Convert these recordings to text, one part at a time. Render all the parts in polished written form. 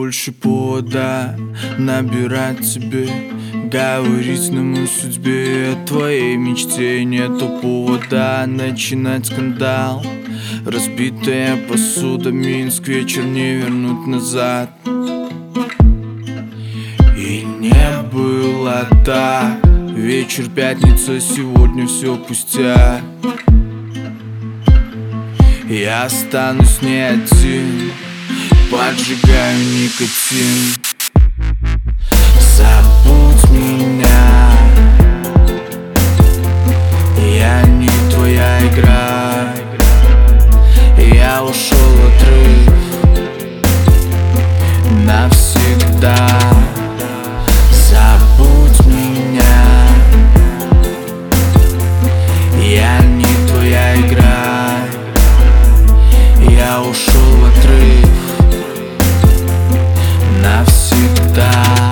больше повода набирать тебе, говорить на мою судьбе. О твоей мечте нету повода начинать скандал. Разбитая посуда, Минск, вечер не вернуть назад. И не было так. Вечер, пятница, сегодня все пустяк. Я останусь не один, поджигаю никотин. Забудь меня, я не твоя игра. Я ушел в отрыв навсегда. Забудь меня, я не твоя игра. Я ушел в отрыв навсегда.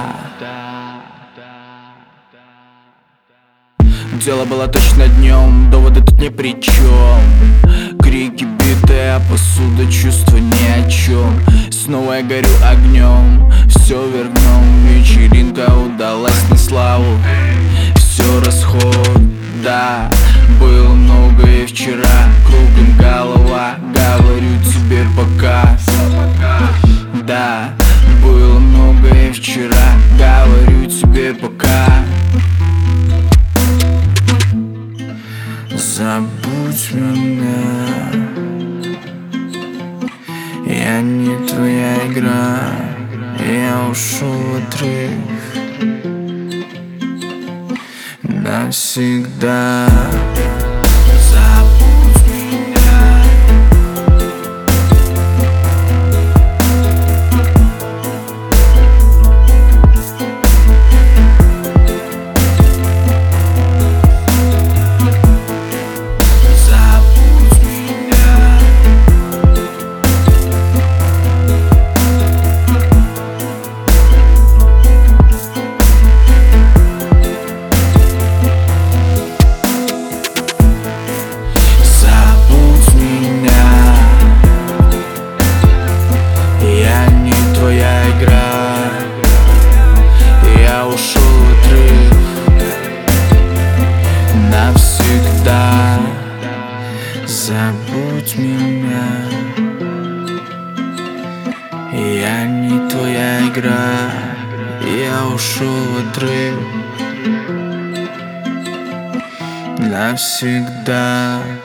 Дело было точно днем, доводы тут ни при чем. Крики, битая посуда, чувства ни о чем. Снова я горю огнем, все вверх дном. Вечеринка удалась на славу, все расход, да. Было много и вчера, кругом голова. Говорю тебе пока, да. Было много и вчера, говорю тебе пока. Забудь меня, я не твоя игра. Я ушел в отрыв навсегда. Забудь меня. Забудь меня. Забудь меня, я не твоя игра. Я ушел в отрыв навсегда. Забудь меня, я не твоя игра. Я ушел в отрыв навсегда.